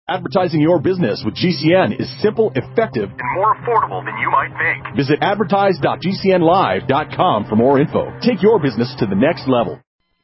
Advertising your business with GCN is simple, effective, and more affordable than you might think. Visit advertise.gcnlive.com for more info. Take your business to the next level.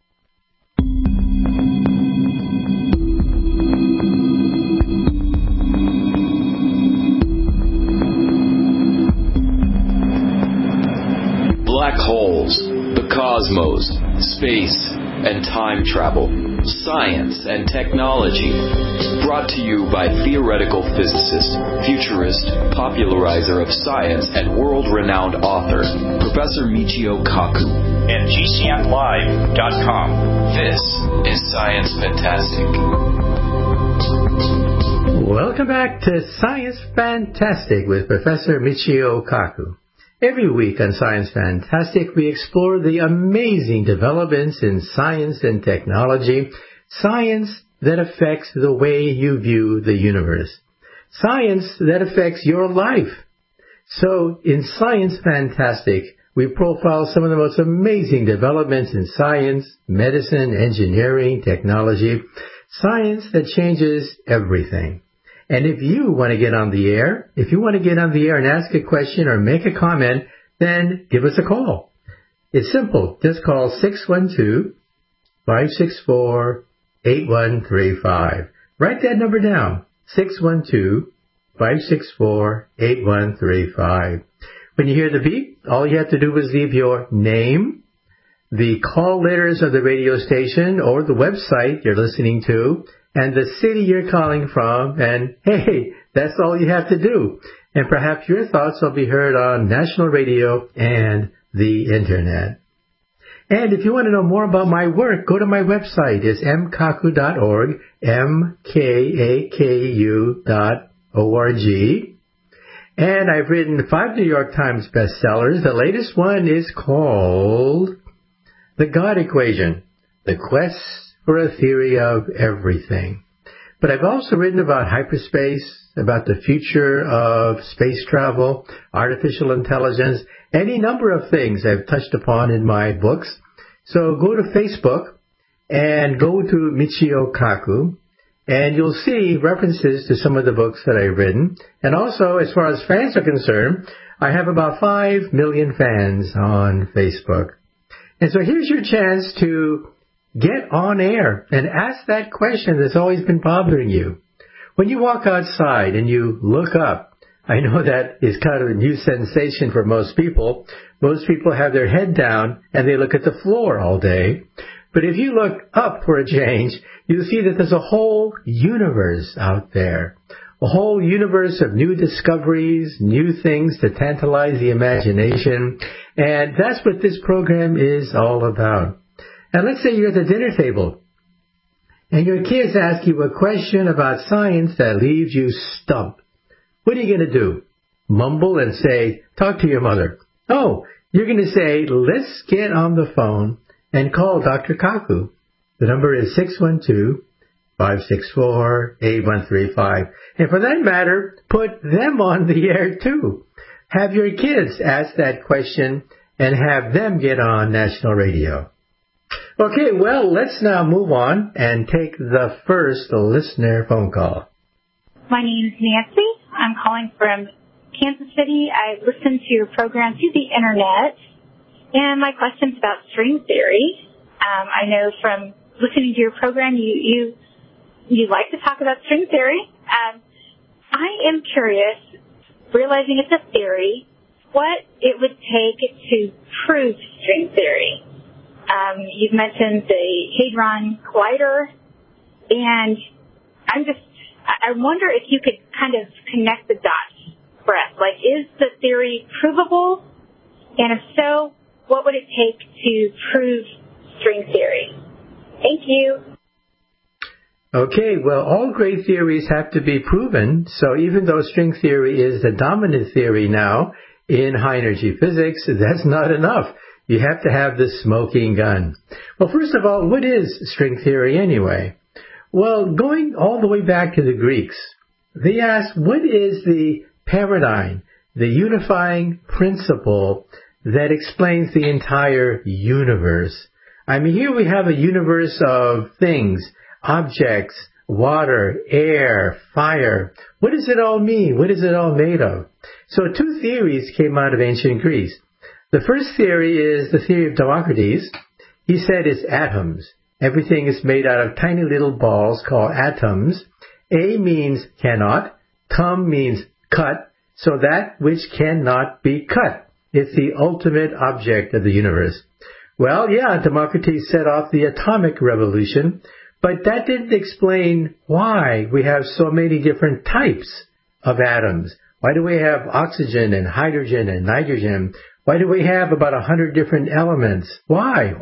Black holes, the cosmos, space, and time travel, science and technology. Brought to you by theoretical physicist, futurist, popularizer of science, and world-renowned author, Professor Michio Kaku. And GCNlive.com. This is Science Fantastic. Welcome back to Science Fantastic with Professor Michio Kaku. Every week on Science Fantastic, we explore the amazing developments in science and technology, science that affects the way you view the universe, science that affects your life. So, in Science Fantastic, we profile some of the most amazing developments in science, medicine, engineering, technology, science that changes everything. And if you want to get on the air, and ask a question or make a comment, then give us a call. It's simple. Just call 612-564-8135. Write that number down, 612-564-8135. When you hear the beep, all you have to do is leave your name, the call letters of the radio station or the website you're listening to, and the city you're calling from, and hey, that's all you have to do. And perhaps your thoughts will be heard on national radio and the Internet. And if you want to know more about my work, go to my website. It's mkaku.org, mkaku.org. And I've written 5 New York Times bestsellers. The latest one is called The God Equation, The Quest for a Theory of Everything. But I've also written about hyperspace, about the future of space travel, artificial intelligence, any number of things I've touched upon in my books. So go to Facebook and go to Michio Kaku, and you'll see references to some of the books that I've written. And also, as far as fans are concerned, I have about 5 million fans on Facebook. And so here's your chance to get on air and ask that question that's always been bothering you. When you walk outside and you look up, I know that is kind of a new sensation for most people. Most people have their head down and they look at the floor all day. But if you look up for a change, you'll see that there's a whole universe out there. A whole universe of new discoveries, new things to tantalize the imagination. And that's what this program is all about. And let's say you're at the dinner table and your kids ask you a question about science that leaves you stumped. What are you going to do? Mumble and say, talk to your mother. Oh, you're going to say, let's get on the phone and call Dr. Kaku. The number is 612-564-8135. And for that matter, put them on the air too. Have your kids ask that question and have them get on national radio. Okay, well, let's now move on and take the first listener phone call. My name is Nancy. I'm calling from Kansas City. I listen to your program through the Internet, and my question's about string theory. I know from listening to your program, you like to talk about string theory. I am curious, realizing it's a theory, what it would take to prove string theory. You've mentioned the Hadron Collider, and I wonder if you could kind of connect the dots for us. Like, is the theory provable? And if so, what would it take to prove string theory? Thank you. Okay, well, all great theories have to be proven. So even though string theory is the dominant theory now in high-energy physics, that's not enough. You have to have the smoking gun. Well, first of all, what is string theory anyway? Well, going all the way back to the Greeks, they asked, what is the paradigm, the unifying principle that explains the entire universe? I mean, here we have a universe of things, objects, water, air, fire. What does it all mean? What is it all made of? So two theories came out of ancient Greece. The first theory is the theory of Democritus. He said it's atoms. Everything is made out of tiny little balls called atoms. A means cannot. Tum means cut. So that which cannot be cut. It's the ultimate object of the universe. Well, yeah, Democritus set off the atomic revolution, but that didn't explain why we have so many different types of atoms. Why do we have oxygen and hydrogen and nitrogen? Why do we have about 100 different elements? Why?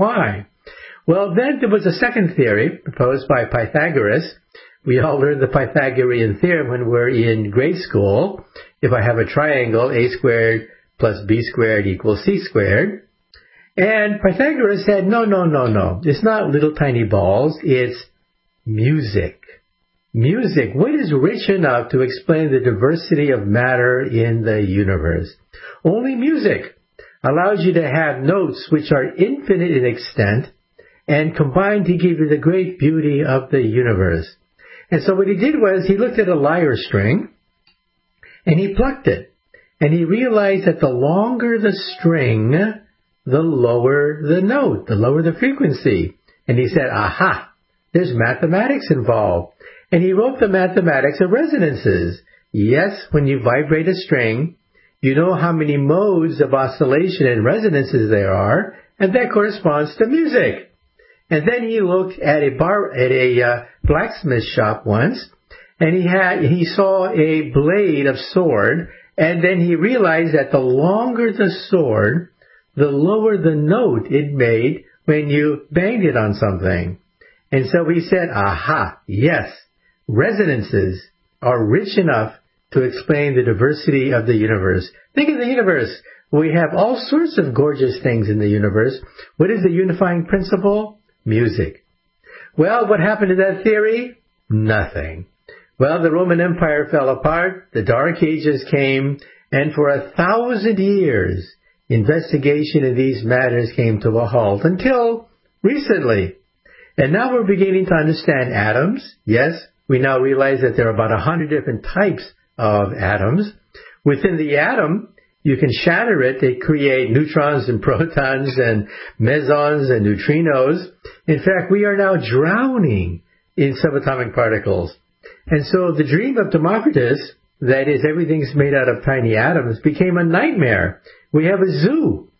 Well, then there was a second theory proposed by Pythagoras. We all learned the Pythagorean theorem when we're in grade school. If I have a triangle, a squared plus b squared equals c squared. And Pythagoras said, no. It's not little tiny balls. It's music. Music. What is rich enough to explain the diversity of matter in the universe? Only music allows you to have notes which are infinite in extent and combined to give you the great beauty of the universe. And so what he did was he looked at a lyre string and he plucked it. And he realized that the longer the string, the lower the note, the lower the frequency. And he said, aha, there's mathematics involved. And he wrote the mathematics of resonances. Yes, when you vibrate a string, you know how many modes of oscillation and resonances there are, and that corresponds to music. And then he looked at a blacksmith shop once, and he saw a blade of sword, and then he realized that the longer the sword, the lower the note it made when you banged it on something. And so he said, aha, yes, resonances are rich enough to explain the diversity of the universe. Think of the universe. We have all sorts of gorgeous things in the universe. What is the unifying principle? Music. Well, what happened to that theory? Nothing. Well, the Roman Empire fell apart, the Dark Ages came, and for 1,000 years, investigation in these matters came to a halt until recently. And now we're beginning to understand atoms. Yes, we now realize that there are about 100 different types of atoms. Within the atom, you can shatter it to create neutrons and protons and mesons and neutrinos. In fact, we are now drowning in subatomic particles. And so the dream of Democritus, that is, everything's made out of tiny atoms, became a nightmare. We have a zoo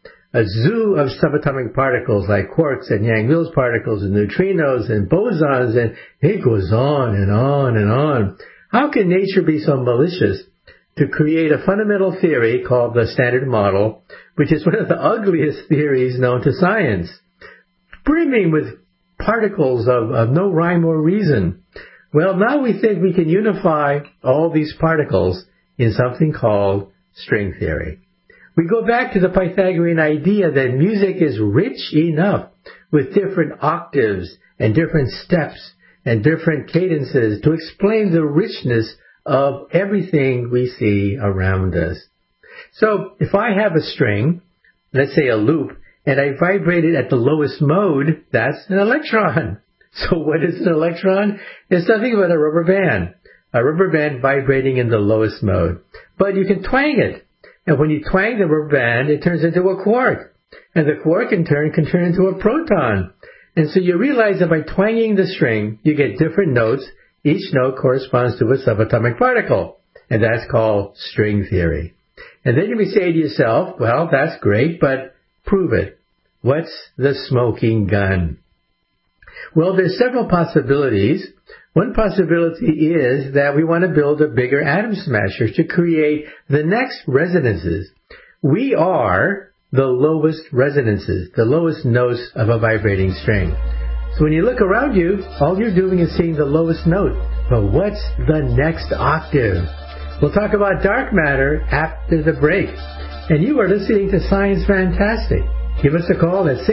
of subatomic particles like quarks and Yang-Mills particles and neutrinos and bosons, and it goes on and on and on. How can nature be so malicious to create a fundamental theory called the Standard Model, which is one of the ugliest theories known to science, brimming with particles of no rhyme or reason? Well, now we think we can unify all these particles in something called string theory. We go back to the Pythagorean idea that music is rich enough with different octaves and different steps and different cadences to explain the richness of everything we see around us. So if I have a string, let's say a loop, and I vibrate it at the lowest mode, that's an electron. So what is an electron? It's nothing but a rubber band. A rubber band vibrating in the lowest mode. But you can twang it. And when you twang the rubber band, it turns into a quark. And the quark in turn can turn into a proton. And so you realize that by twanging the string, you get different notes. Each note corresponds to a subatomic particle. And that's called string theory. And then you may say to yourself, well, that's great, but prove it. What's the smoking gun? Well, there's several possibilities. One possibility is that we want to build a bigger atom smasher to create the next resonances. We are the lowest resonances, the lowest notes of a vibrating string. So when you look around you, all you're doing is seeing the lowest note. But what's the next octave? We'll talk about dark matter after the break. And you are listening to Science Fantastic. Give us a call at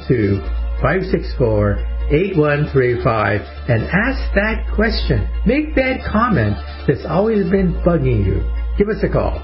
612-564-8135 and ask that question. Make that comment that's always been bugging you. Give us a call.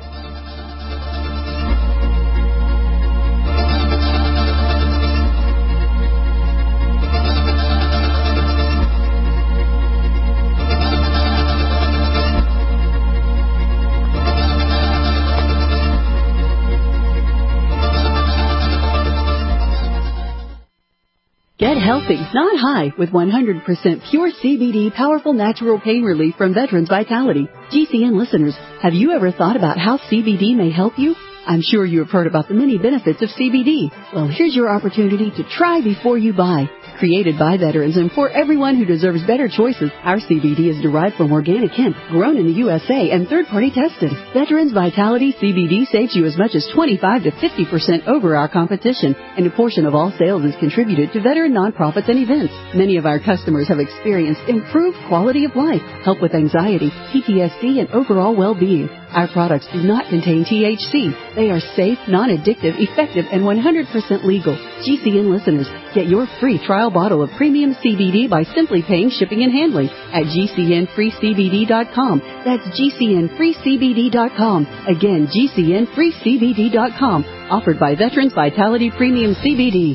Get healthy, not high, with 100% pure CBD powerful natural pain relief from Veterans Vitality. GCN listeners, have you ever thought about how CBD may help you? I'm sure you have heard about the many benefits of CBD. Well, here's your opportunity to try before you buy. Created by veterans and for everyone who deserves better choices, our CBD is derived from organic hemp, grown in the USA, and third-party tested. Veterans Vitality CBD saves you as much as 25 to 50% over our competition, and a portion of all sales is contributed to veteran nonprofits and events. Many of our customers have experienced improved quality of life, help with anxiety, PTSD, and overall well-being. Our products do not contain THC. They are safe, non-addictive, effective, and 100% legal. GCN listeners, get your free trial bottle of premium CBD by simply paying shipping and handling at GCNFreeCBD.com. That's GCNFreeCBD.com. Again, GCNFreeCBD.com. Offered by Veterans Vitality Premium CBD.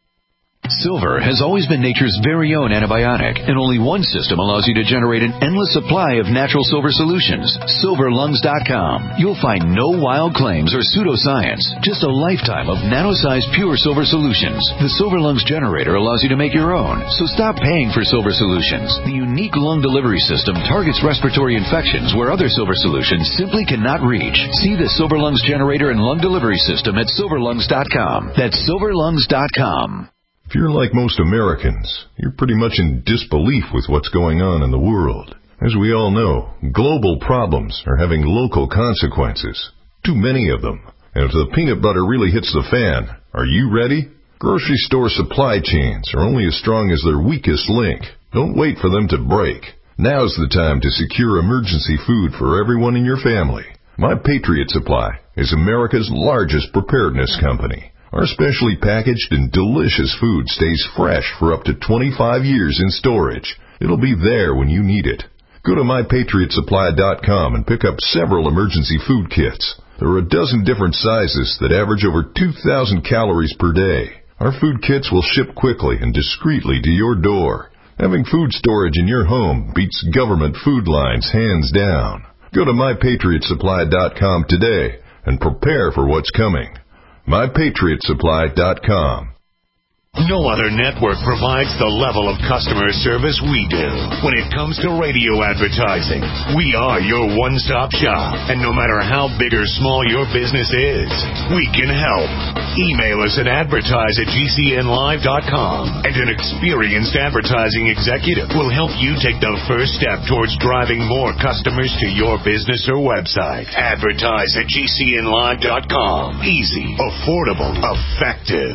Silver has always been nature's very own antibiotic, and only one system allows you to generate an endless supply of natural silver solutions. SilverLungs.com. You'll find no wild claims or pseudoscience, just a lifetime of nano-sized pure silver solutions. The Silver Lungs generator allows you to make your own, so stop paying for silver solutions. The unique lung delivery system targets respiratory infections where other silver solutions simply cannot reach. See the Silver Lungs generator and lung delivery system at SilverLungs.com. That's SilverLungs.com. If you're like most Americans, you're pretty much in disbelief with what's going on in the world. As we all know, global problems are having local consequences. Too many of them. And if the peanut butter really hits the fan, are you ready? Grocery store supply chains are only as strong as their weakest link. Don't wait for them to break. Now's the time to secure emergency food for everyone in your family. My Patriot Supply is America's largest preparedness company. Our specially packaged and delicious food stays fresh for up to 25 years in storage. It'll be there when you need it. Go to MyPatriotSupply.com and pick up several emergency food kits. There are a dozen different sizes that average over 2,000 calories per day. Our food kits will ship quickly and discreetly to your door. Having food storage in your home beats government food lines hands down. Go to MyPatriotSupply.com today and prepare for what's coming. MyPatriotSupply.com. No other network provides the level of customer service we do. When it comes to radio advertising, we are your one-stop shop. And no matter how big or small your business is, we can help. Email us at advertise@GCNlive.com, and an experienced advertising executive will help you take the first step towards driving more customers to your business or website. Advertise@GCNlive.com. Easy, affordable, effective.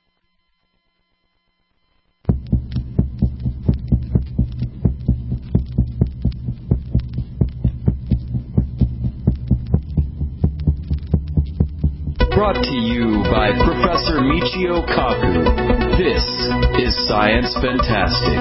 Brought to you by Professor Michio Kaku. This is Science Fantastic.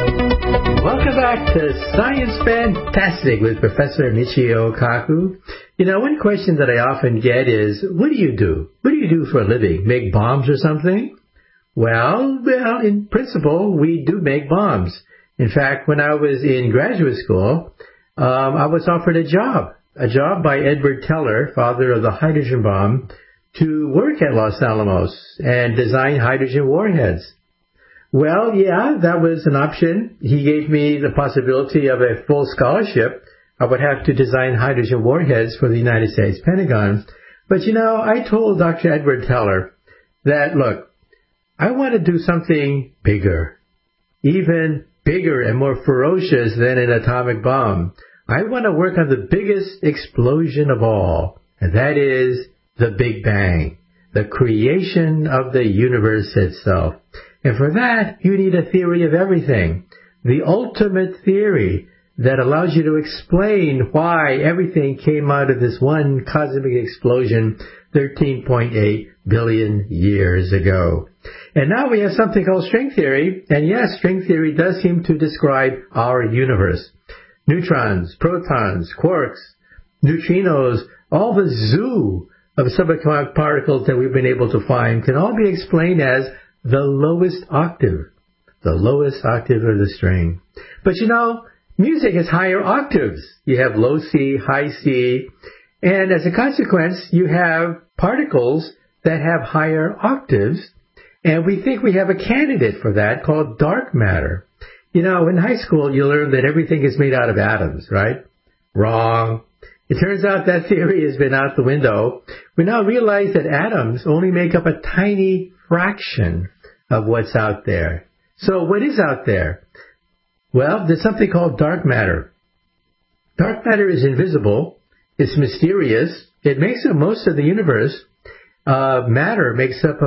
Welcome back to Science Fantastic with Professor Michio Kaku. You know, one question that I often get is, what do you do? What do you do for a living? Make bombs or something? Well, in principle, we do make bombs. In fact, when I was in graduate school, I was offered a job by Edward Teller, father of the hydrogen bomb, to work at Los Alamos and design hydrogen warheads. Well, yeah, that was an option. He gave me the possibility of a full scholarship. I would have to design hydrogen warheads for the United States Pentagon. But, you know, I told Dr. Edward Teller that, look, I want to do something bigger, even bigger and more ferocious than an atomic bomb. I want to work on the biggest explosion of all, and that is the Big Bang, the creation of the universe itself. And for that, you need a theory of everything, the ultimate theory that allows you to explain why everything came out of this one cosmic explosion 13.8 billion years ago. And now we have something called string theory, and yes, string theory does seem to describe our universe. Neutrons, protons, quarks, neutrinos, all the zoo of subatomic particles that we've been able to find can all be explained as the lowest octave of the string. But you know, music has higher octaves. You have low C, high C, and as a consequence, you have particles that have higher octaves, And we think we have a candidate for that called dark matter. You know, in high school, you learn that everything is made out of atoms, right? Wrong. It turns out that theory has been out the window. We now realize that atoms only make up a tiny fraction of what's out there. So what is out there? Well, there's something called dark matter. Dark matter is invisible. It's mysterious. It makes up most of the universe. Matter makes up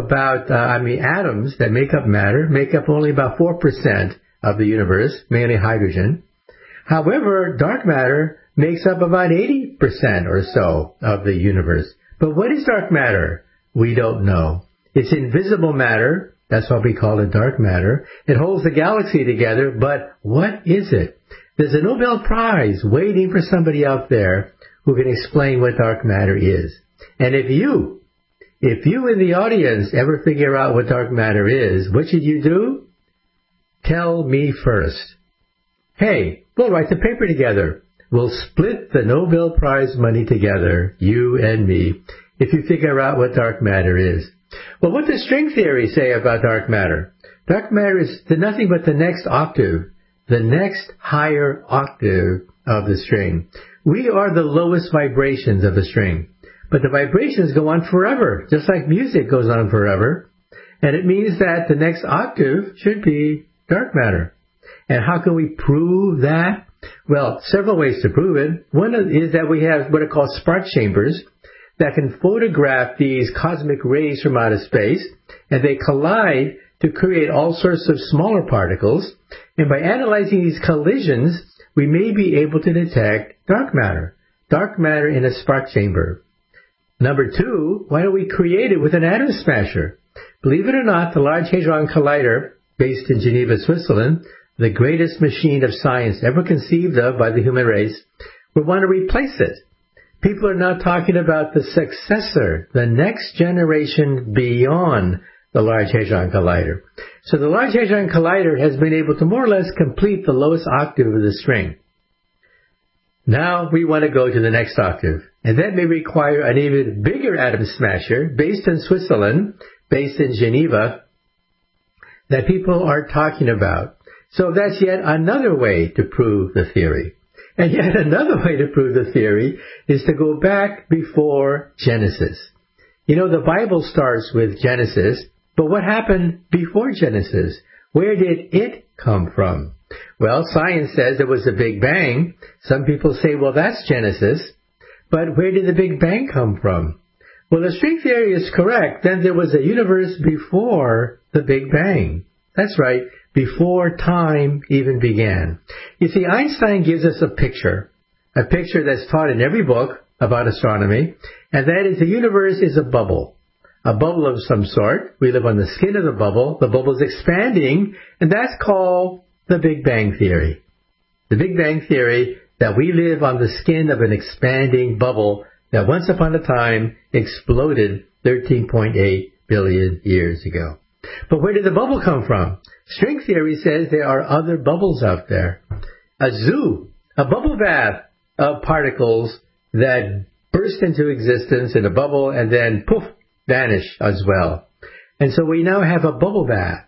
atoms that make up matter make up only about 4% of the universe, mainly hydrogen. However, dark matter makes up about 80% or so of the universe. But what is dark matter? We don't know. It's invisible matter. That's why we call it dark matter. It holds the galaxy together, but what is it? There's a Nobel Prize waiting for somebody out there who can explain what dark matter is. And if you in the audience ever figure out what dark matter is, what should you do? Tell me first. Hey, we'll write the paper together. We'll split the Nobel Prize money together, you and me, if you figure out what dark matter is. Well, what does string theory say about dark matter? Dark matter is nothing but the next octave, the next higher octave of the string. We are the lowest vibrations of the string. But the vibrations go on forever, just like music goes on forever. And it means that the next octave should be dark matter. And how can we prove that? Well, several ways to prove it. One is that we have what are called spark chambers that can photograph these cosmic rays from outer space, and they collide to create all sorts of smaller particles. And by analyzing these collisions, we may be able to detect dark matter in a spark chamber. Number two, why don't we create it with an atom smasher? Believe it or not, the Large Hadron Collider, based in Geneva, Switzerland, the greatest machine of science ever conceived of by the human race, we want to replace it. People are now talking about the successor, the next generation beyond the Large Hadron Collider. So the Large Hadron Collider has been able to more or less complete the lowest octave of the string. Now we want to go to the next octave, and that may require an even bigger atom smasher based in Switzerland, based in Geneva, that people are talking about. So that's yet another way to prove the theory. And yet another way to prove the theory is to go back before Genesis. You know, the Bible starts with Genesis, but what happened before Genesis? Where did it come from? Well, science says there was a Big Bang. Some people say, well, that's Genesis. But where did the Big Bang come from? Well, the string theory is correct. Then there was a universe before the Big Bang. That's right, before time even began. You see, Einstein gives us a picture that's taught in every book about astronomy, and that is the universe is a bubble of some sort. We live on the skin of the bubble. The bubble is expanding, and that's called the Big Bang Theory. The Big Bang Theory, that we live on the skin of an expanding bubble that once upon a time exploded 13.8 billion years ago. But where did the bubble come from? String theory says there are other bubbles out there. A zoo, a bubble bath of particles that burst into existence in a bubble and then, poof, vanish as well. And so we now have a bubble bath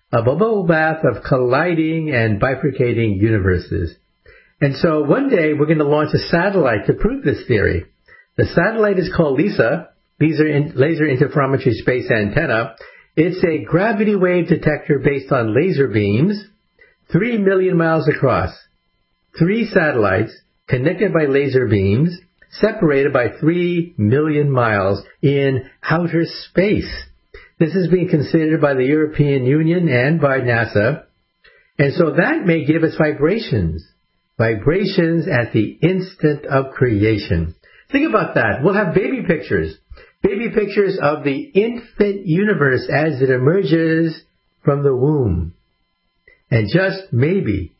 of colliding and bifurcating universes. And so one day we're going to launch a satellite to prove this theory. The satellite is called LISA, Laser Interferometry Space Antenna. It's a gravity wave detector based on laser beams, 3 million miles across. 3 satellites connected by laser beams, separated by 3 million miles in outer space. This is being considered by the European Union and by NASA. And so that may give us vibrations at the instant of creation. Think about that. We'll have baby pictures of the infant universe as it emerges from the womb. And just maybe,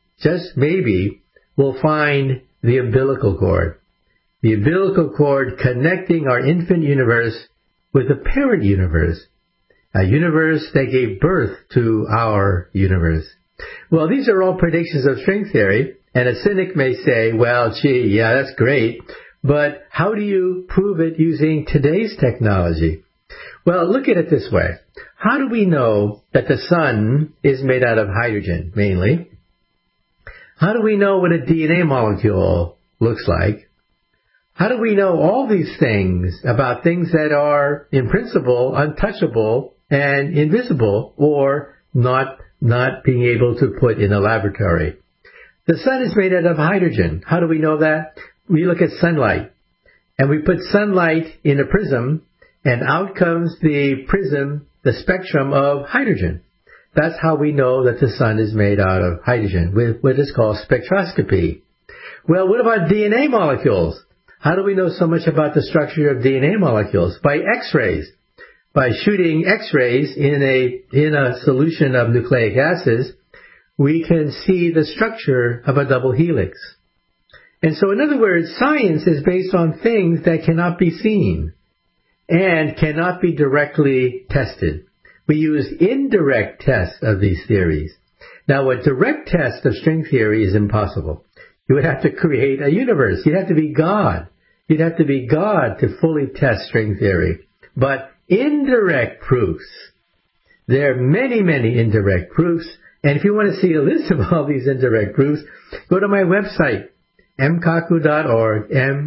we'll find the umbilical cord. The umbilical cord connecting our infant universe with the parent universe. A universe that gave birth to our universe. Well, these are all predictions of string theory, and a cynic may say, well, gee, yeah, that's great, but how do you prove it using today's technology? Well, look at it this way. how do we know that the sun is made out of hydrogen, mainly? How do we know what a DNA molecule looks like? How do we know all these things about things that are, in principle, untouchable and invisible, or not being able to put in a laboratory? The sun is made out of hydrogen. How do we know that? We look at sunlight, and we put sunlight in a prism, and out comes the prism, the spectrum of hydrogen. That's how we know that the sun is made out of hydrogen, with what is called spectroscopy. Well, what about DNA molecules? How do we know so much about the structure of DNA molecules? By X-rays. By shooting X-rays in a solution of nucleic acids, we can see the structure of a double helix. And so, in other words, science is based on things that cannot be seen and cannot be directly tested. We use indirect tests of these theories. Now, a direct test of string theory is impossible. You would have to create a universe. You'd have to be God. You'd have to be God to fully test string theory. But indirect proofs, there are many, many indirect proofs. And if you want to see a list of all these indirect proofs, go to my website, mkaku.org,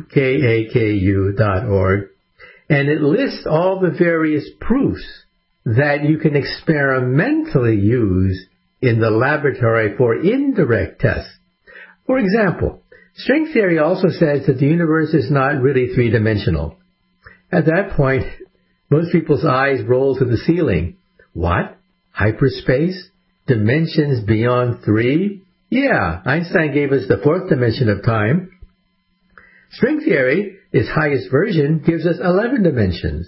mkaku.org, and it lists all the various proofs that you can experimentally use in the laboratory for indirect tests. For example, string theory also says that the universe is not really three-dimensional. At that point, most people's eyes roll to the ceiling. What? Hyperspace? Dimensions beyond 3? Yeah, Einstein gave us the fourth dimension of time. String theory, its highest version, gives us 11 dimensions.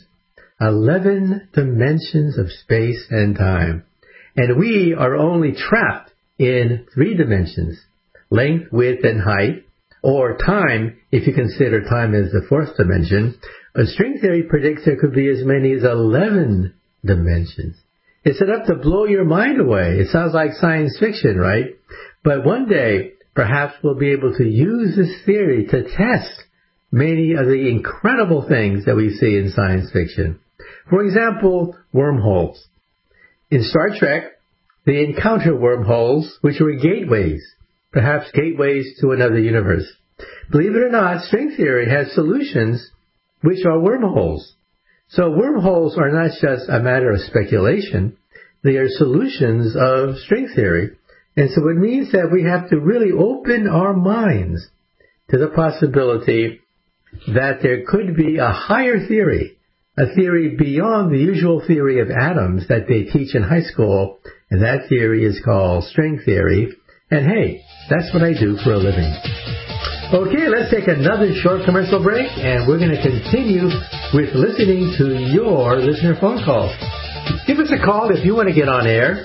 11 dimensions of space and time. And we are only trapped in 3 dimensions. Length, width, and height, or time, if you consider time as the fourth dimension. String theory predicts there could be as many as 11 dimensions. It's enough to blow your mind away. It sounds like science fiction, right? But one day, perhaps we'll be able to use this theory to test many of the incredible things that we see in science fiction. For example, wormholes. In Star Trek, they encounter wormholes, which were gateways, perhaps gateways to another universe. Believe it or not, string theory has solutions which are wormholes. So wormholes are not just a matter of speculation. They are solutions of string theory. And so it means that we have to really open our minds to the possibility that there could be a higher theory, a theory beyond the usual theory of atoms that they teach in high school. And that theory is called string theory. And hey, that's what I do for a living. Okay, let's take another short commercial break, and we're going to continue with listening to your listener phone calls. Give us a call if you want to get on air.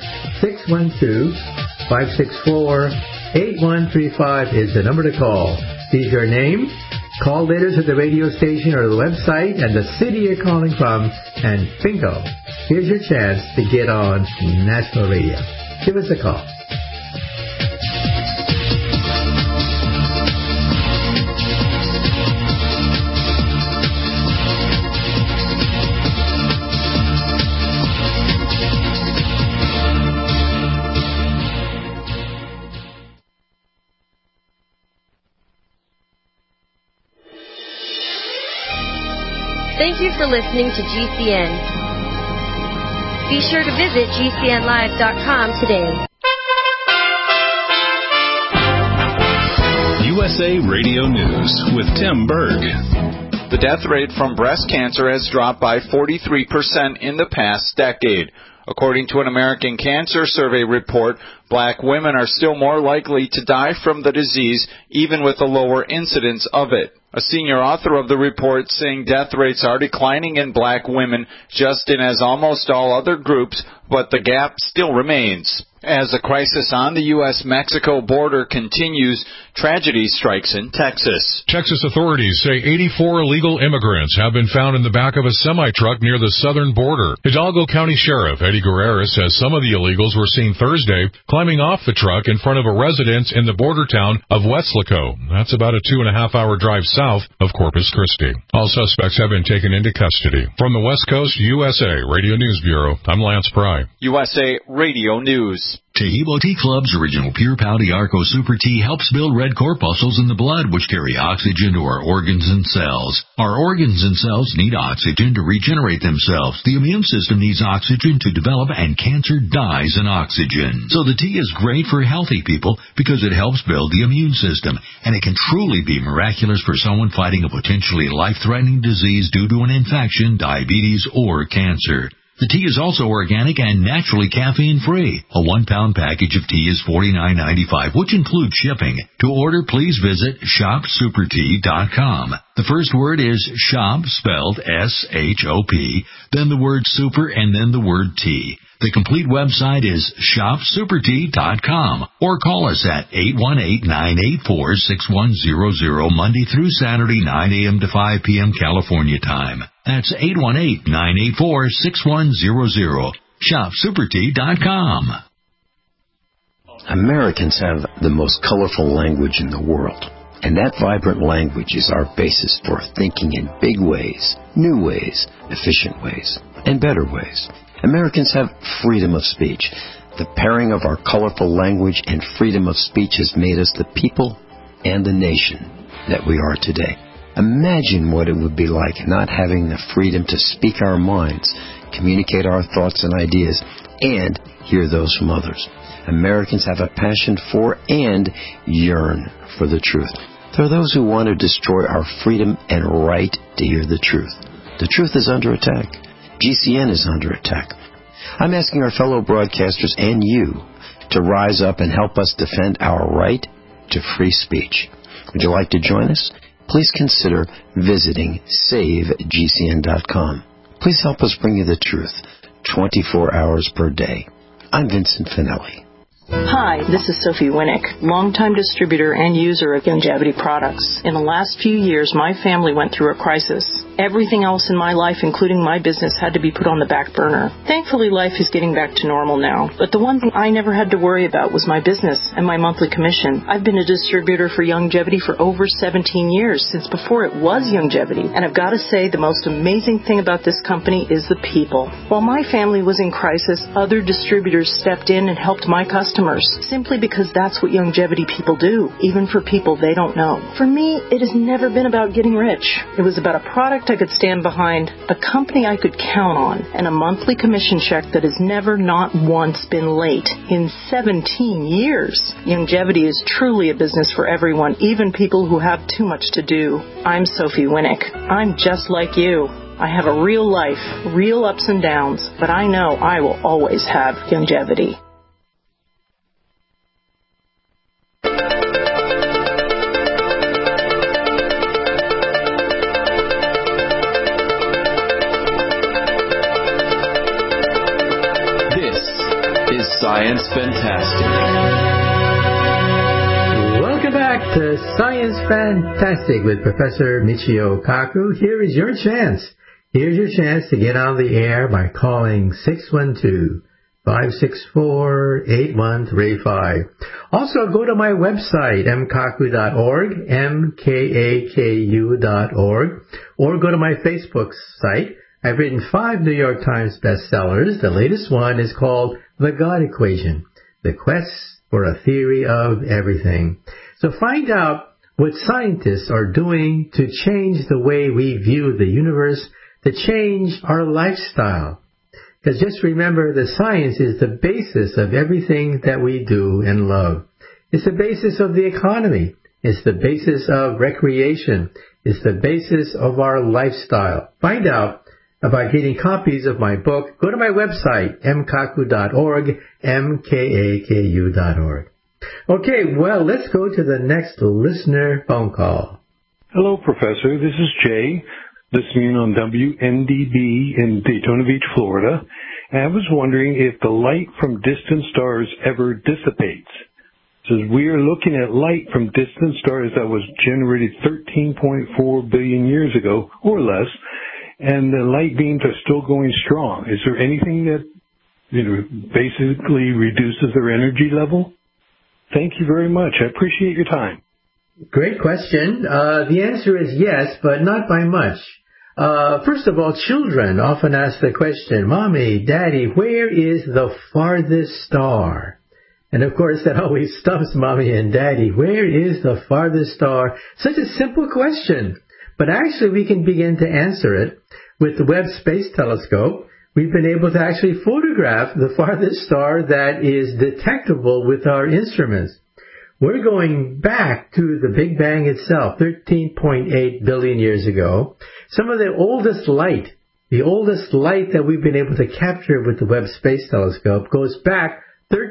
612-564-8135 is the number to call. Leave your name, call letters at the radio station or the website, and the city you're calling from, and bingo, here's your chance to get on national radio. Give us a call. Thank you for listening to GCN. Be sure to visit GCNlive.com today. USA Radio News with Tim Berg. The death rate from breast cancer has dropped by 43% in the past decade. According to an American Cancer Survey report, black women are still more likely to die from the disease, even with a lower incidence of it. A senior author of the report saying death rates are declining in black women, just in as almost all other groups, but the gap still remains. As the crisis on the U.S.-Mexico border continues, tragedy strikes in Texas. Texas authorities say 84 illegal immigrants have been found in the back of a semi-truck near the southern border. Hidalgo County Sheriff Eddie Guerrera says some of the illegals were seen Thursday climbing off the truck in front of a residence in the border town of Weslaco. That's about a 2.5-hour drive south south of Corpus Christi. All suspects have been taken into custody. From the West Coast USA Radio News Bureau, I'm Lance Pry. USA Radio News. Taheebo Tea Club's original Pure Pau Arco Super Tea helps build red corpuscles in the blood, which carry oxygen to our organs and cells. Our organs and cells need oxygen to regenerate themselves. The immune system needs oxygen to develop, and cancer dies in oxygen. So the tea is great for healthy people because it helps build the immune system, and it can truly be miraculous for someone fighting a potentially life-threatening disease due to an infection, diabetes, or cancer. The tea is also organic and naturally caffeine-free. A 1-pound package of tea is $49.95, which includes shipping. To order, please visit shopsupertea.com. The first word is shop, spelled S-H-O-P, then the word super, and then the word tea. The complete website is shopsupertea.com, or call us at 818-984-6100 Monday through Saturday, 9 a.m. to 5 p.m. California time. That's 818-984-6100. Shopsupertea.com. Americans have the most colorful language in the world, and that vibrant language is our basis for thinking in big ways, new ways, efficient ways, and better ways. Americans have freedom of speech. The pairing of our colorful language and freedom of speech has made us the people and the nation that we are today. Imagine what it would be like not having the freedom to speak our minds, communicate our thoughts and ideas, and hear those from others. Americans have a passion for and yearn for the truth. There are those who want to destroy our freedom and right to hear the truth. The truth is under attack. GCN is under attack. I'm asking our fellow broadcasters and you to rise up and help us defend our right to free speech. Would you like to join us? Please consider visiting SaveGCN.com. Please help us bring you the truth 24 hours per day. I'm Vincent Finelli. Hi, this is Sophie Winnick, longtime distributor and user of Youngevity products. In the last few years, my family went through a crisis. Everything else in my life, including my business, had to be put on the back burner. Thankfully, life is getting back to normal now. But the one thing I never had to worry about was my business and my monthly commission. I've been a distributor for Youngevity for over 17 years, since before it was Youngevity. And I've got to say, the most amazing thing about this company is the people. While my family was in crisis, other distributors stepped in and helped my customers, simply because that's what Youngevity people do, even for people they don't know. For me, it has never been about getting rich. It was about a product I could stand behind, a company I could count on, and a monthly commission check that has never, not once, been late in 17 years. Youngevity is truly a business for everyone, even people who have too much to do. I'm Sophie Winnick. I'm just like you. I have a real life, real ups and downs, but I know I will always have Youngevity. Science Fantastic. Welcome back to Science Fantastic with Professor Michio Kaku. Here is your chance. Here's your chance to get on the air by calling 612-564-8135. Also, go to my website, mkaku.org, mkaku.org, or go to my Facebook site. I've written 5 New York Times bestsellers. The latest one is called The God Equation, The Quest for a Theory of Everything. So find out what scientists are doing to change the way we view the universe, to change our lifestyle. Because just remember, the science is the basis of everything that we do and love. It's the basis of the economy. It's the basis of recreation. It's the basis of our lifestyle. Find out about getting copies of my book. Go to my website, mkaku.org, mkaku.org. Okay, well, let's go to the next listener phone call. Hello, Professor. This is Jay, listening on WNDB in Daytona Beach, Florida. And I was wondering if the light from distant stars ever dissipates. It says, we are looking at light from distant stars that was generated 13.4 billion years ago, or less, and the light beams are still going strong. Is there anything that, basically reduces their energy level? Thank you very much. I appreciate your time. Great question. The answer is yes, but not by much. First of all, children often ask the question, Mommy, Daddy, where is the farthest star? And of course, that always stumps Mommy and Daddy. Where is the farthest star? Such a simple question. But actually, we can begin to answer it with the Webb Space Telescope. We've been able to actually photograph the farthest star that is detectable with our instruments. We're going back to the Big Bang itself, 13.8 billion years ago. Some of the oldest light that we've been able to capture with the Webb Space Telescope goes back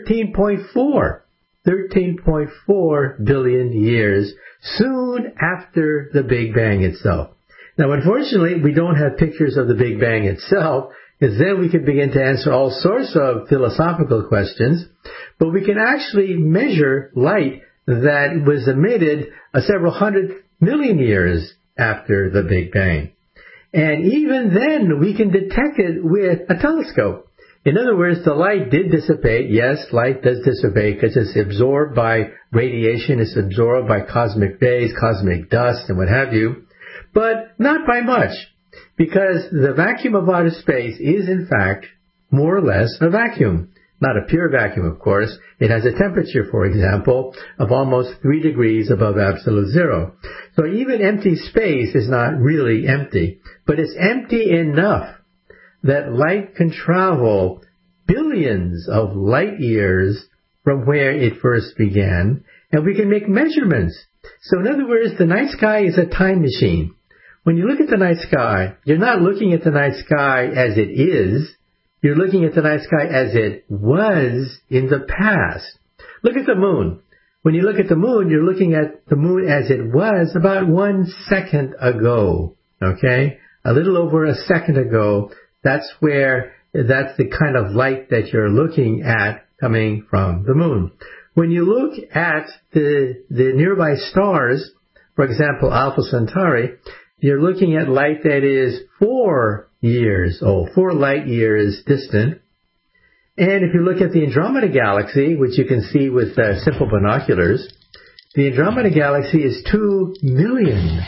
13.4 billion years, soon after the Big Bang itself. Now, unfortunately, we don't have pictures of the Big Bang itself, because then we could begin to answer all sorts of philosophical questions, but we can actually measure light that was emitted several hundred million years after the Big Bang. And even then, we can detect it with a telescope. In other words, the light did dissipate. Yes, light does dissipate because it's absorbed by radiation, it's absorbed by cosmic rays, cosmic dust, and what have you, but not by much. Because the vacuum of outer space is, in fact, more or less a vacuum. Not a pure vacuum, of course. It has a temperature, for example, of almost 3 degrees above absolute zero. So even empty space is not really empty. But it's empty enough that light can travel billions of light years from where it first began, and we can make measurements. So in other words, the night sky is a time machine. When you look at the night sky, you're not looking at the night sky as it is. You're looking at the night sky as it was in the past. Look at the moon. When you look at the moon, you're looking at the moon as it was about 1 second ago. Okay? A little over a second ago. That's the kind of light that you're looking at coming from the moon. When you look at the nearby stars, for example, Alpha Centauri, you're looking at light that is 4 years old, 4 light years distant. And if you look at the Andromeda Galaxy, which you can see with simple binoculars, the Andromeda Galaxy is 2 million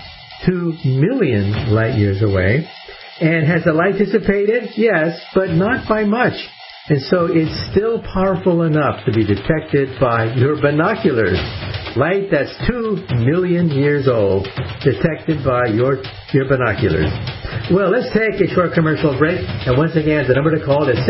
light years away. And has the light dissipated? Yes, but not by much. And so it's still powerful enough to be detected by your binoculars. Light that's 2 million years old, detected by your binoculars. Well, let's take a short commercial break. And once again, the number to call is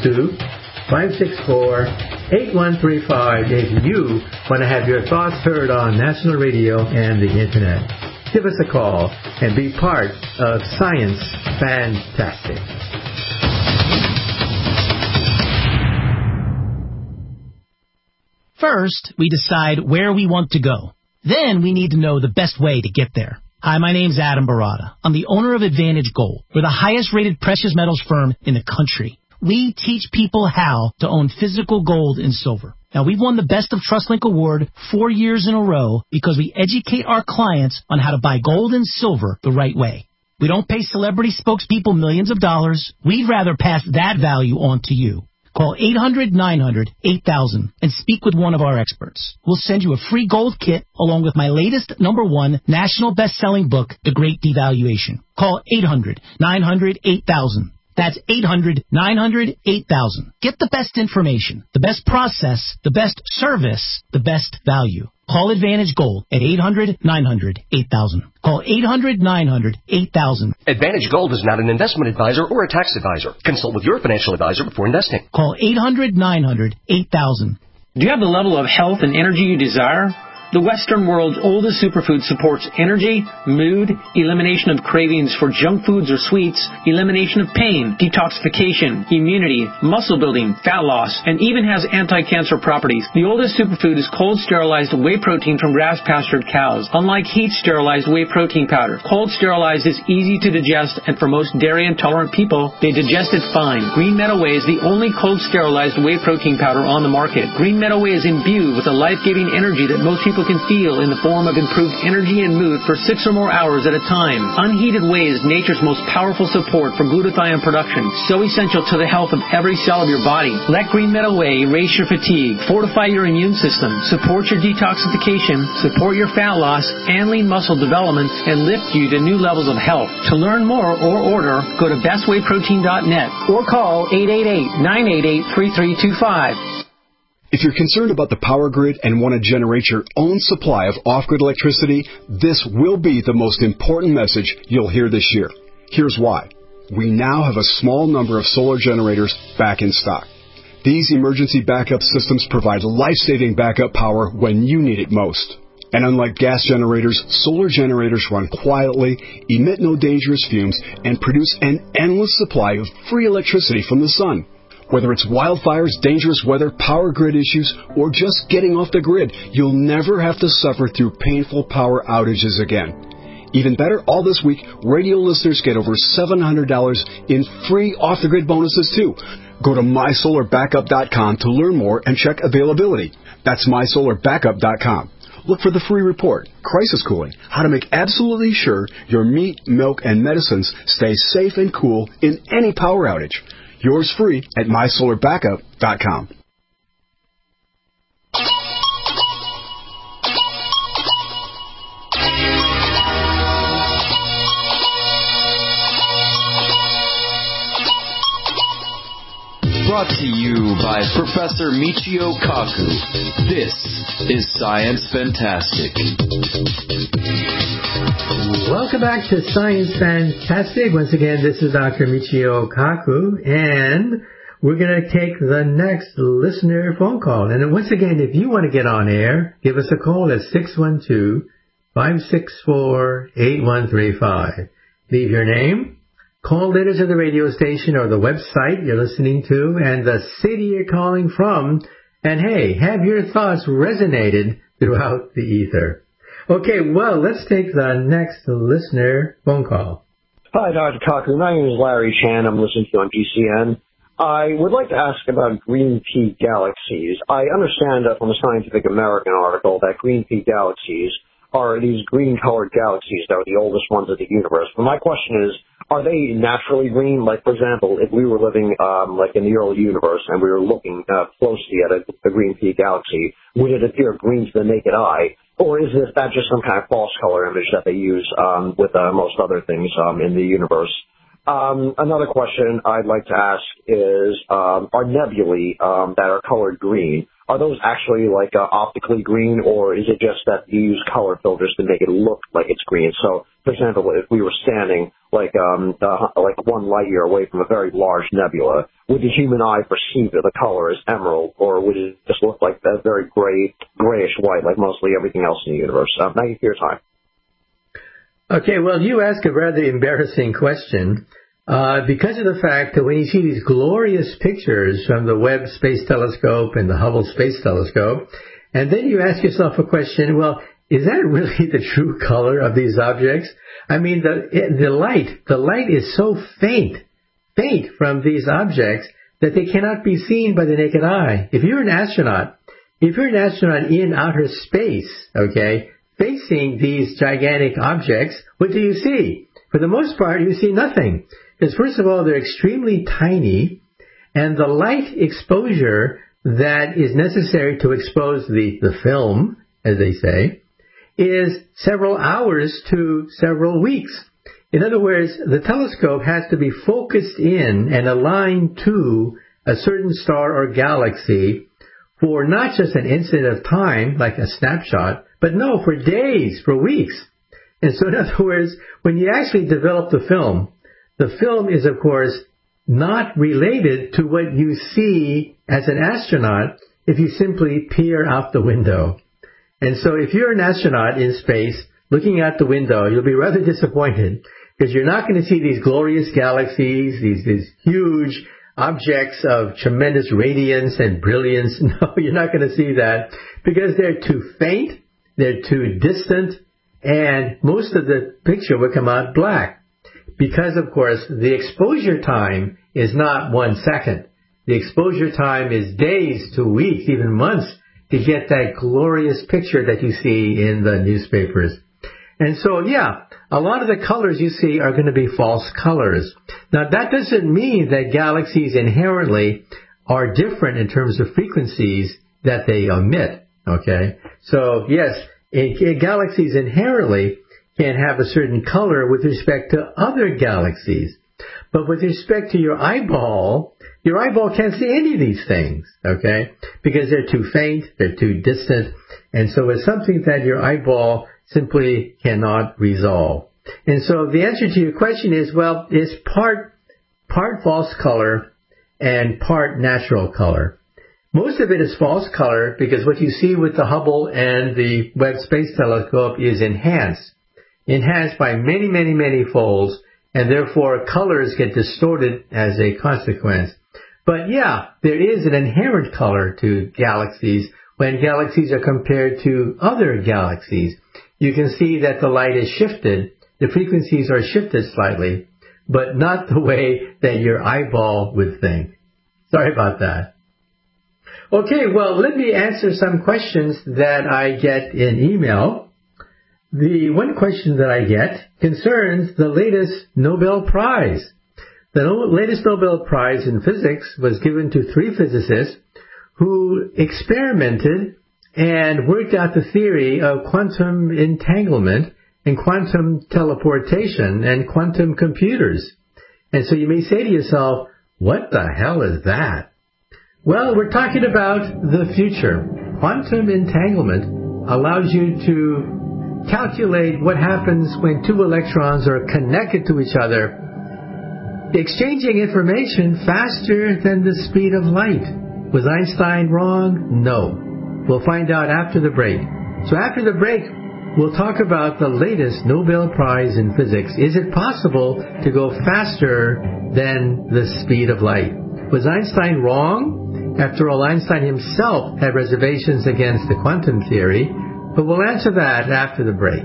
612-564-8135 if you want to have your thoughts heard on national radio and the Internet. Give us a call and be part of Science Fantastic. First, we decide where we want to go. Then we need to know the best way to get there. Hi, my name's Adam Barada. I'm the owner of Advantage Gold. We're the highest rated precious metals firm in the country. We teach people how to own physical gold and silver. Now, we've won the Best of TrustLink Award 4 years in a row because we educate our clients on how to buy gold and silver the right way. We don't pay celebrity spokespeople millions of dollars. We'd rather pass that value on to you. Call 800-900-8000 and speak with one of our experts. We'll send you a free gold kit along with my latest #1 national best-selling book, The Great Devaluation. Call 800-900-8000. That's 800-900-8000. Get the best information, the best process, the best service, the best value. Call Advantage Gold at 800-900-8000. Call 800-900-8000. Advantage Gold is not an investment advisor or a tax advisor. Consult with your financial advisor before investing. Call 800-900-8000. Do you have the level of health and energy you desire? The Western world's oldest superfood supports energy, mood, elimination of cravings for junk foods or sweets, elimination of pain, detoxification, immunity, muscle building, fat loss, and even has anti-cancer properties. The oldest superfood is cold sterilized whey protein from grass-pastured cows. Unlike heat sterilized whey protein powder, cold sterilized is easy to digest, and for most dairy intolerant people, they digest it fine. Green Meadow Whey is the only cold sterilized whey protein powder on the market. Green Meadow Whey is imbued with the life-giving energy that most people people can feel in the form of improved energy and mood for 6 or more hours at a time. Unheated Whey is nature's most powerful support for glutathione production, so essential to the health of every cell of your body. Let Green Meadow Whey erase your fatigue, fortify your immune system, support your detoxification, support your fat loss and lean muscle development, and lift you to new levels of health. To learn more or order, go to bestwayprotein.net or call 888-988-3325. If you're concerned about the power grid and want to generate your own supply of off-grid electricity, this will be the most important message you'll hear this year. Here's why. We now have a small number of solar generators back in stock. These emergency backup systems provide life-saving backup power when you need it most. And unlike gas generators, solar generators run quietly, emit no dangerous fumes, and produce an endless supply of free electricity from the sun. Whether it's wildfires, dangerous weather, power grid issues, or just getting off the grid, you'll never have to suffer through painful power outages again. Even better, all this week, radio listeners get over $700 in free off-the-grid bonuses, too. Go to mysolarbackup.com to learn more and check availability. That's mysolarbackup.com. Look for the free report, Crisis Cooling, how to make absolutely sure your meat, milk, and medicines stay safe and cool in any power outage. Yours free at mysolarbackup.com. Brought to you by Professor Michio Kaku. This is Science Fantastic. Welcome back to Science Fantastic. Once again, this is Dr. Michio Kaku, and we're going to take the next listener phone call. And once again, if you want to get on air, give us a call at 612-564-8135. Leave your name, call letters of the radio station or the website you're listening to, and the city you're calling from. And hey, have your thoughts resonated throughout the ether. Okay, well, let's take the next listener phone call. Hi, Dr. Kaku. My name is Larry Chan. I'm listening to you on GCN. I would like to ask about green pea galaxies. I understand from a Scientific American article that green pea galaxies are these green-colored galaxies that are the oldest ones of the universe. But my question is, are they naturally green? Like, for example, if we were living like in the early universe and we were looking closely at a green pea galaxy, would it appear green to the naked eye? Or is that just some kind of false color image that they use with most other things in the universe? Another question I'd like to ask is, are nebulae that are colored green, are those actually like optically green, or is it just that you use color filters to make it look like it's green? So, for example, if we were standing like 1 light year away from a very large nebula, would the human eye perceive the color as emerald, or would it just look like that very grayish white, like mostly everything else in the universe? Thank you for your time. Okay, well, you ask a rather embarrassing question because of the fact that when you see these glorious pictures from the Webb Space Telescope and the Hubble Space Telescope, and then you ask yourself a question, well, is that really the true color of these objects? I mean, the light is so faint from these objects that they cannot be seen by the naked eye. If you're an astronaut in outer space, okay, facing these gigantic objects, what do you see? For the most part, you see nothing. Because first of all, they're extremely tiny, and the light exposure that is necessary to expose the film, as they say, is several hours to several weeks. In other words, the telescope has to be focused in and aligned to a certain star or galaxy for not just an instant of time, like a snapshot, but no, for days, for weeks. And so in other words, when you actually develop the film is, of course, not related to what you see as an astronaut if you simply peer out the window. And so if you're an astronaut in space looking out the window, you'll be rather disappointed because you're not going to see these glorious galaxies, these huge objects of tremendous radiance and brilliance. No, you're not going to see that because they're too faint, they're too distant, and most of the picture will come out black. Because, of course, the exposure time is not 1 second. The exposure time is days to weeks, even months. to get that glorious picture that you see in the newspapers. And so, yeah, a lot of the colors you see are going to be false colors. Now, that doesn't mean that galaxies inherently are different in terms of frequencies that they emit, okay? So, yes, galaxies inherently can have a certain color with respect to other galaxies. But with respect to your eyeball can't see any of these things, okay? Because they're too faint, they're too distant, and so it's something that your eyeball simply cannot resolve. And so the answer to your question is, well, it's part false color and part natural color. Most of it is false color because what you see with the Hubble and the Webb Space Telescope is enhanced by many, many, many folds, and therefore colors get distorted as a consequence. But yeah, there is an inherent color to galaxies when galaxies are compared to other galaxies. You can see that the light is shifted, the frequencies are shifted slightly, but not the way that your eyeball would think. Sorry about that. Okay, well, let me answer some questions that I get in email. The one question that I get concerns the latest Nobel Prize. The latest Nobel Prize in physics was given to 3 physicists who experimented and worked out the theory of quantum entanglement and quantum teleportation and quantum computers. And so you may say to yourself, what the hell is that? Well, we're talking about the future. Quantum entanglement allows you to calculate what happens when 2 electrons are connected to each other, exchanging information faster than the speed of light. Was Einstein wrong? No. We'll find out after the break. So after the break, we'll talk about the latest Nobel Prize in physics. Is it possible to go faster than the speed of light? Was Einstein wrong? After all, Einstein himself had reservations against the quantum theory, but we'll answer that after the break.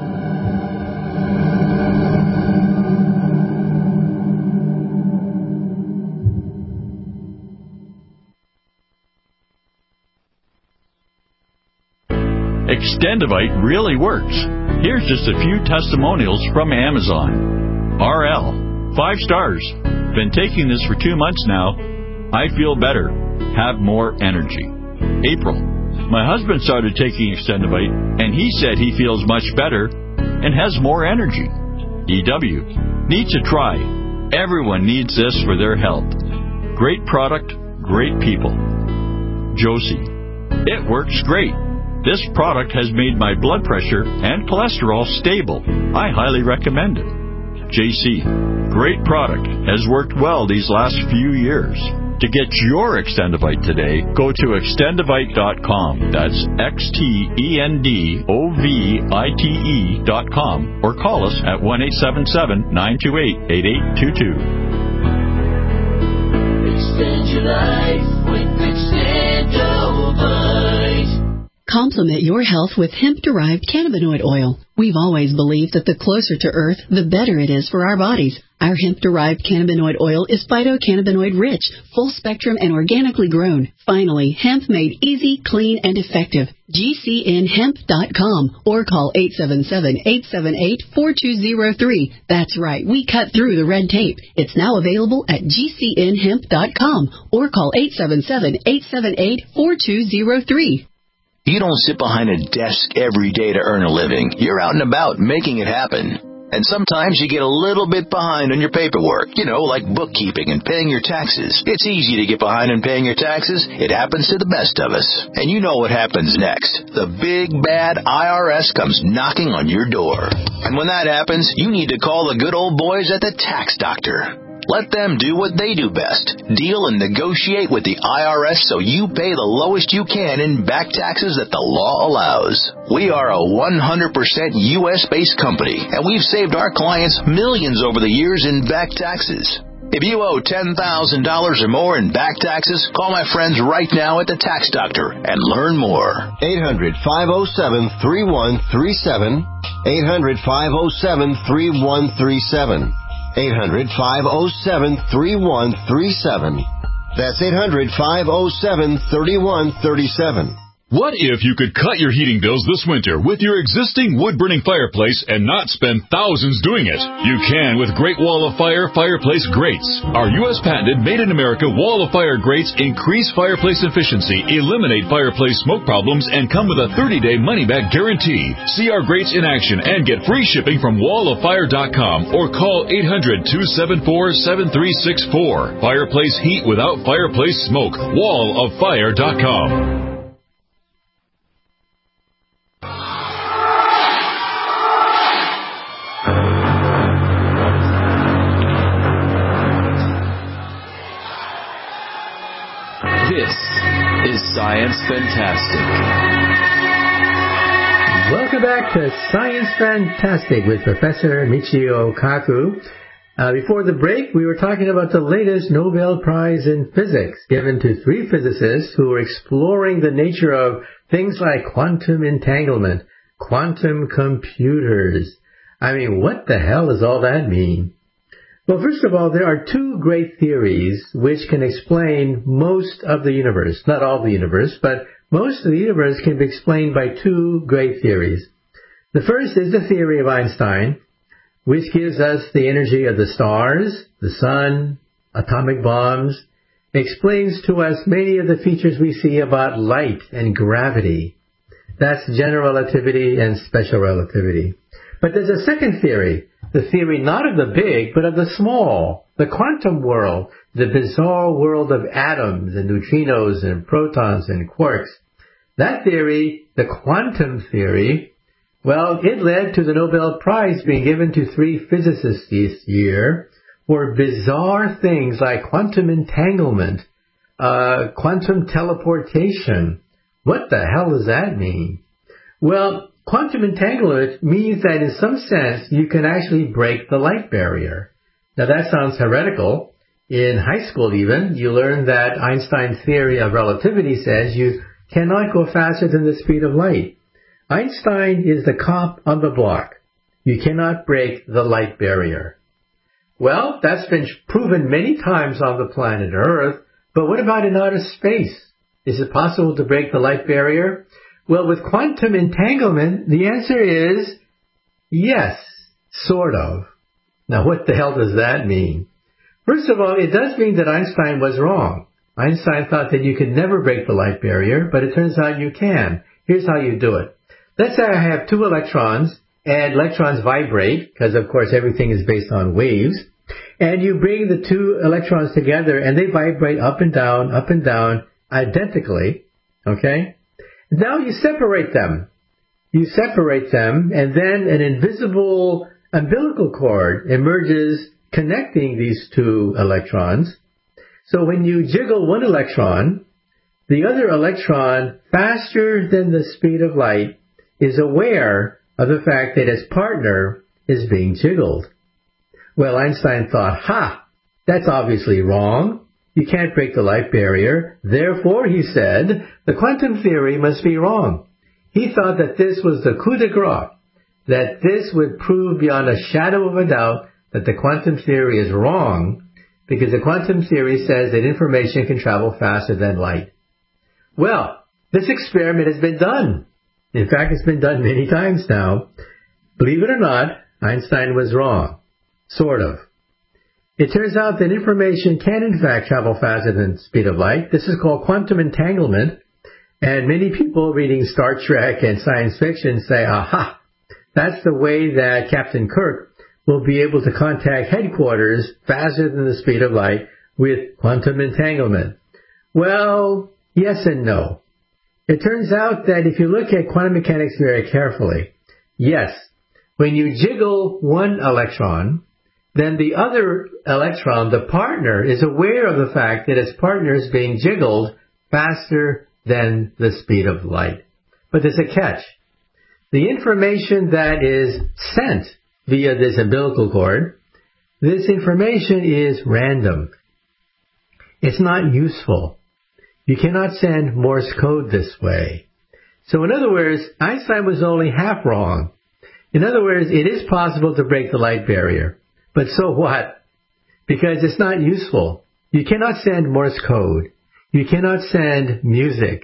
Extendivite really works. Here's just a few testimonials from Amazon. RL, 5 stars. Been taking this for 2 months now. I feel better. Have more energy. April, my husband started taking Extendivite, and he said he feels much better and has more energy. EW, need to try. Everyone needs this for their health. Great product, great people. Josie, it works great. This product has made my blood pressure and cholesterol stable. I highly recommend it. JC, great product. Has worked well these last few years. To get your Extendivite today, go to extendivite.com. That's XTENDOVITE.com or call us at 1-877-928-8822. Extend your life with Extendivite. Complement your health with hemp-derived cannabinoid oil. We've always believed that the closer to Earth, the better it is for our bodies. Our hemp-derived cannabinoid oil is phytocannabinoid-rich, full-spectrum, and organically grown. Finally, hemp made easy, clean, and effective. GCNhemp.com or call 877-878-4203. That's right, we cut through the red tape. It's now available at GCNhemp.com or call 877-878-4203. You don't sit behind a desk every day to earn a living. You're out and about making it happen. And sometimes you get a little bit behind on your paperwork, like bookkeeping and paying your taxes. It's easy to get behind on paying your taxes. It happens to the best of us. And you know what happens next. The big, bad IRS comes knocking on your door. And when that happens, you need to call the good old boys at the Tax Doctor. Let them do what they do best. Deal and negotiate with the IRS so you pay the lowest you can in back taxes that the law allows. We are a 100% U.S.-based company, and we've saved our clients millions over the years in back taxes. If you owe $10,000 or more in back taxes, call my friends right now at the Tax Doctor and learn more. 800-507-3137. 800-507-3137. 800-507-3137. That's 800-507-3137. What if you could cut your heating bills this winter with your existing wood-burning fireplace and not spend thousands doing it? You can with Great Wall of Fire fireplace grates. Our U.S. patented made-in-America Wall of Fire grates increase fireplace efficiency, eliminate fireplace smoke problems, and come with a 30-day money-back guarantee. See our grates in action and get free shipping from walloffire.com or call 800-274-7364. Fireplace heat without fireplace smoke. walloffire.com. This is Science Fantastic. Welcome back to Science Fantastic with Professor Michio Kaku. Before the break, we were talking about the latest Nobel Prize in Physics given to 3 physicists who were exploring the nature of things like quantum entanglement, quantum computers. I mean, what the hell does all that mean? Well, first of all, there are 2 great theories which can explain most of the universe. Not all the universe, but most of the universe can be explained by 2 great theories. The first is the theory of Einstein, which gives us the energy of the stars, the sun, atomic bombs, explains to us many of the features we see about light and gravity. That's general relativity and special relativity. But there's a second theory, the theory not of the big, but of the small, the quantum world, the bizarre world of atoms and neutrinos and protons and quarks. That theory, the quantum theory, well, it led to the Nobel Prize being given to 3 physicists this year for bizarre things like quantum entanglement, quantum teleportation. What the hell does that mean? Well, quantum entanglement means that in some sense you can actually break the light barrier. Now that sounds heretical. In high school even, you learn that Einstein's theory of relativity says you cannot go faster than the speed of light. Einstein is the cop on the block. You cannot break the light barrier. Well, that's been proven many times on the planet Earth, but what about in outer space? Is it possible to break the light barrier? Well, with quantum entanglement, the answer is yes, sort of. Now, what the hell does that mean? First of all, it does mean that Einstein was wrong. Einstein thought that you could never break the light barrier, but it turns out you can. Here's how you do it. Let's say I have 2 electrons, and electrons vibrate, because of course everything is based on waves, and you bring the 2 electrons together, and they vibrate up and down, identically, okay? Now you separate them. And then an invisible umbilical cord emerges connecting these 2 electrons. So when you jiggle one electron, the other electron, faster than the speed of light, is aware of the fact that its partner is being jiggled. Well, Einstein thought, that's obviously wrong. You can't break the light barrier. Therefore, he said, the quantum theory must be wrong. He thought that this was the coup de grace, that this would prove beyond a shadow of a doubt that the quantum theory is wrong, because the quantum theory says that information can travel faster than light. Well, this experiment has been done. In fact, it's been done many times now. Believe it or not, Einstein was wrong. Sort of. It turns out that information can in fact travel faster than the speed of light. This is called quantum entanglement. And many people reading Star Trek and science fiction say, aha, that's the way that Captain Kirk will be able to contact headquarters faster than the speed of light with quantum entanglement. Well, yes and no. It turns out that if you look at quantum mechanics very carefully, yes, when you jiggle one electron, then the other electron, the partner, is aware of the fact that its partner is being jiggled faster than the speed of light. But there's a catch. The information that is sent via this umbilical cord, this information is random. It's not useful. You cannot send Morse code this way. So in other words, Einstein was only half wrong. In other words, it is possible to break the light barrier. But so what? Because it's not useful. You cannot send Morse code. You cannot send music.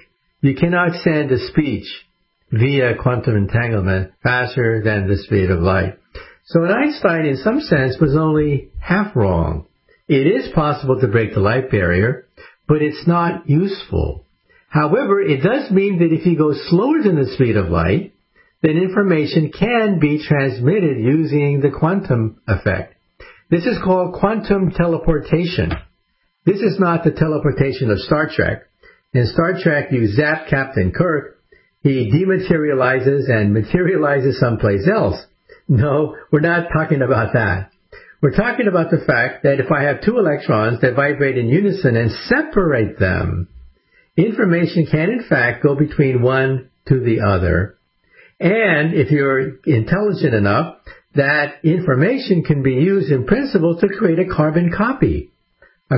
You cannot send a speech via quantum entanglement faster than the speed of light. So Einstein, in some sense, was only half wrong. It is possible to break the light barrier, but it's not useful. However, it does mean that if you go slower than the speed of light, then information can be transmitted using the quantum effect. This is called quantum teleportation. This is not the teleportation of Star Trek. In Star Trek, you zap Captain Kirk, he dematerializes and materializes someplace else. No, we're not talking about that. We're talking about the fact that if I have two electrons that vibrate in unison and separate them, information can in fact go between one to the other. And if you're intelligent enough, that information can be used in principle to create a carbon copy of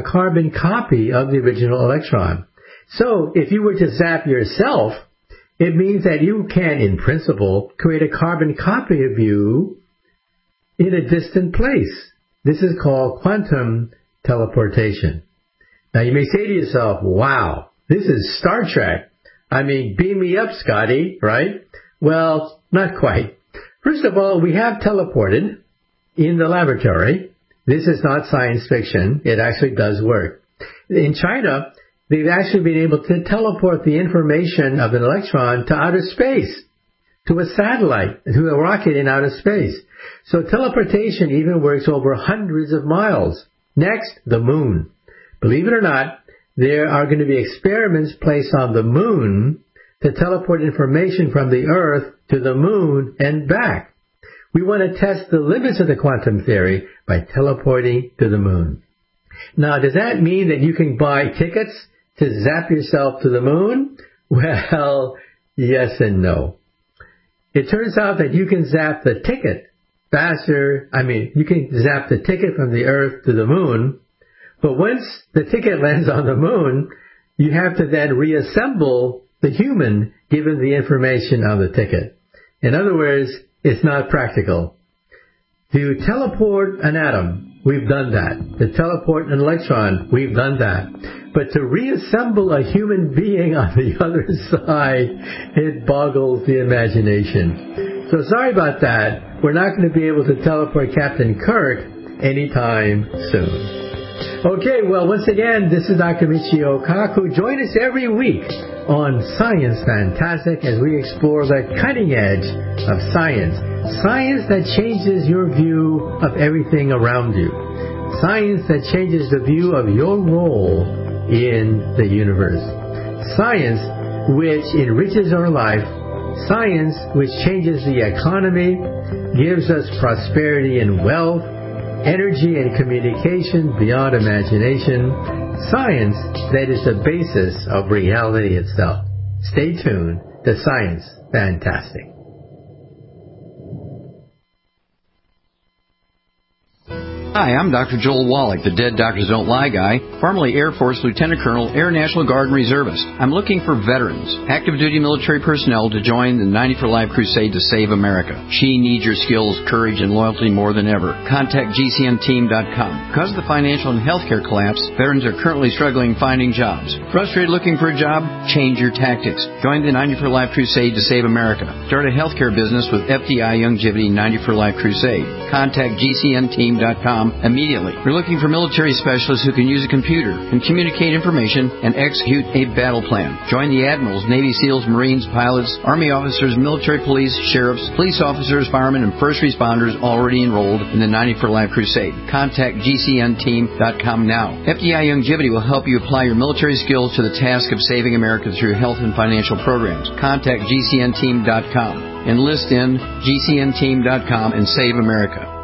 the original electron. So if you were to zap yourself, it means that you can, in principle, create a carbon copy of you in a distant place. This is called quantum teleportation. Now you may say to yourself, wow, this is Star Trek. I mean, beam me up, Scotty, right? Well, not quite. First of all, we have teleported in the laboratory. This is not science fiction. It actually does work. In China, they've actually been able to teleport the information of an electron to outer space, to a satellite, to a rocket in outer space. So teleportation even works over hundreds of miles. Next, the moon. Believe it or not, there are going to be experiments placed on the moon to teleport information from the Earth to the moon and back. We want to test the limits of the quantum theory by teleporting to the moon. Now, does that mean that you can buy tickets to zap yourself to the moon? Well, yes and no. It turns out that you can zap the ticket you can zap the ticket from the Earth to the moon, but once the ticket lands on the moon, you have to then reassemble the human given the information on the ticket. In other words, it's not practical. To teleport an atom, we've done that. To teleport an electron, we've done that. But to reassemble a human being on the other side, it boggles the imagination. So sorry about that. We're not going to be able to teleport Captain Kirk anytime soon. Okay, well, once again, this is Dr. Michio Kaku. Join us every week on Science Fantastic as we explore the cutting edge of science. Science that changes your view of everything around you. Science that changes the view of your role in the universe. Science which enriches our life. Science which changes the economy, gives us prosperity and wealth, energy and communication beyond imagination. Science that is the basis of reality itself. Stay tuned to Science Fantastic. Hi, I'm Dr. Joel Wallach, the Dead Doctors Don't Lie guy, formerly Air Force Lieutenant Colonel, Air National Guard and Reservist. I'm looking for veterans, active duty military personnel to join the 90 for Life crusade to save America. She needs your skills, courage, and loyalty more than ever. Contact GCNteam.com. Because of the financial and healthcare collapse, veterans are currently struggling finding jobs. Frustrated looking for a job? Change your tactics. Join the 90 for Life crusade to save America. Start a healthcare business with FDI Youngevity 90 for Life crusade. Contact GCNteam.com immediately. We're looking for military specialists who can use a computer, can communicate information, and execute a battle plan. Join the admirals, Navy SEALs, Marines, pilots, Army officers, military police, sheriffs, police officers, firemen, and first responders already enrolled in the 90 for Life crusade. Contact GCNteam.com now. FDI Youngevity will help you apply your military skills to the task of saving America through health and financial programs. Contact GCNteam.com. Enlist in GCNteam.com and save America.